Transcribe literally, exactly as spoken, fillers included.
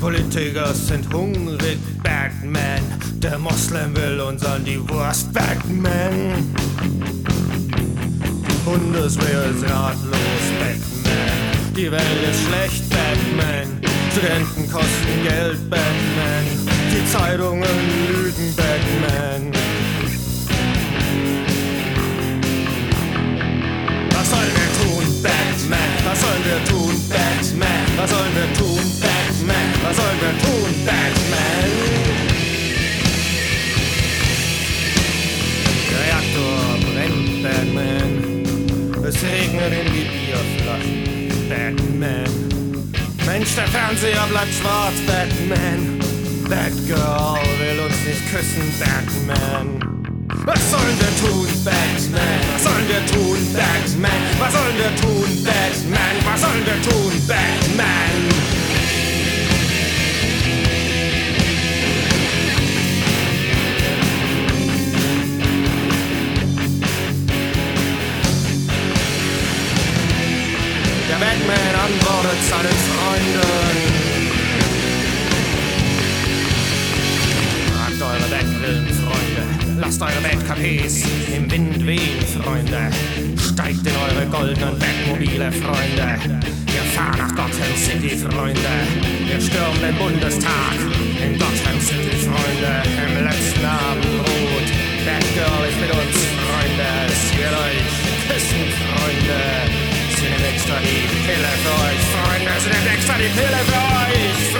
Politiker sind hungrig, Batman. Der Moslem will uns an die Wurst, Batman. Die Bundeswehr ist ratlos, Batman. Die Welt ist schlecht, Batman. Studenten kosten Geld, Batman. Die Zeitungen lügen, Batman. Was sollen wir tun, Batman? Was sollen wir tun, Batman? Was sollen wir tun, Batman? Was sollen wir tun, Batman? Der Reaktor brennt, Batman. Es regnet in die Bierflaschen, Batman. Mensch, der Fernseher bleibt schwarz, Batman. Batgirl will uns nicht küssen, Batman. Was sollen wir tun, Batman? Was sollen wir tun, Batman? Was sollen wir tun, Batman? Was sollen wir tun, Batman? Der Batman antwortet seinen Freunden. Tragt eure Bettwillen, Freunde. Lasst eure Bett-Cafés im Wind wehen, Freunde. Steigt in eure goldenen Bettmobile, Freunde. Wir fahren nach Gotham City, Freunde. Wir stürmen den Bundestag in Gotham City, Freunde. Im letzten Abendrot. Batgirl ist mit uns, Freunde. Sie wird euch küssen, Freunde. Sie nimmt extra die Pille für euch, Freunde. Sie nimmt extra die Pille für euch.